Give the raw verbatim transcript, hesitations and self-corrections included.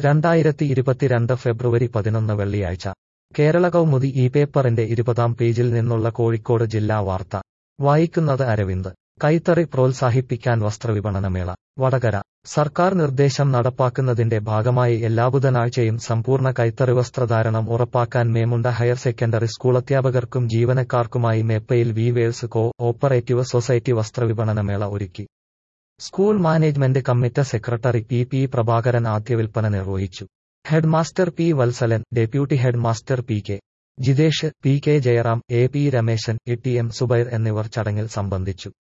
രണ്ടായിരത്തി ഇരുപത്തിരണ്ട് ഫെബ്രുവരി പതിനൊന്ന് വെള്ളിയാഴ്ച കേരള കൗമുദി ഈ പേപ്പറിന്റെ ഇരുപതാം പേജിൽ നിന്നുള്ള കോഴിക്കോട് ജില്ലാ വാർത്ത വായിക്കുന്നത് അരവിന്ദ്. കൈത്തറി പ്രോത്സാഹിപ്പിക്കാൻ വസ്ത്രവിപണനമേള വടകര. സർക്കാർ നിർദ്ദേശം നടപ്പാക്കുന്നതിന്റെ ഭാഗമായി എല്ലാ ബുധനാഴ്ചയും സമ്പൂർണ്ണ കൈത്തറി വസ്ത്രധാരണം ഉറപ്പാക്കാൻ മേമുണ്ട ഹയർ സെക്കൻഡറി സ്കൂൾ അധ്യാപകർക്കും ജീവനക്കാർക്കുമായി Meppayil weavers co operative society വസ്ത്രവിപണനമേള ഒരുക്കി. School management committee secretary P P Prabhakaran ആദ്യ വിൽപ്പന നിർവഹിച്ചു. Head master P Vatsalan, deputy head master P K Jithesh, P K Jayaram, A P Rameshan, E T M Zubair എന്നിവർ ചടങ്ങിൽ സംബന്ധിച്ചു.